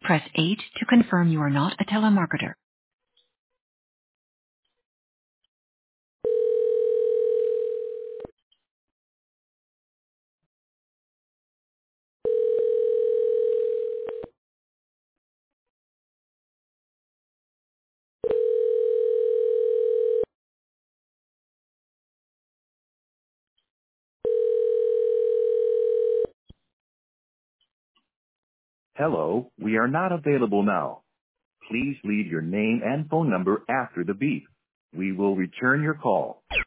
press 8 to confirm you are not a telemarketer. Hello, we are not available now. Please leave your name and phone number after the beep. We will return your call.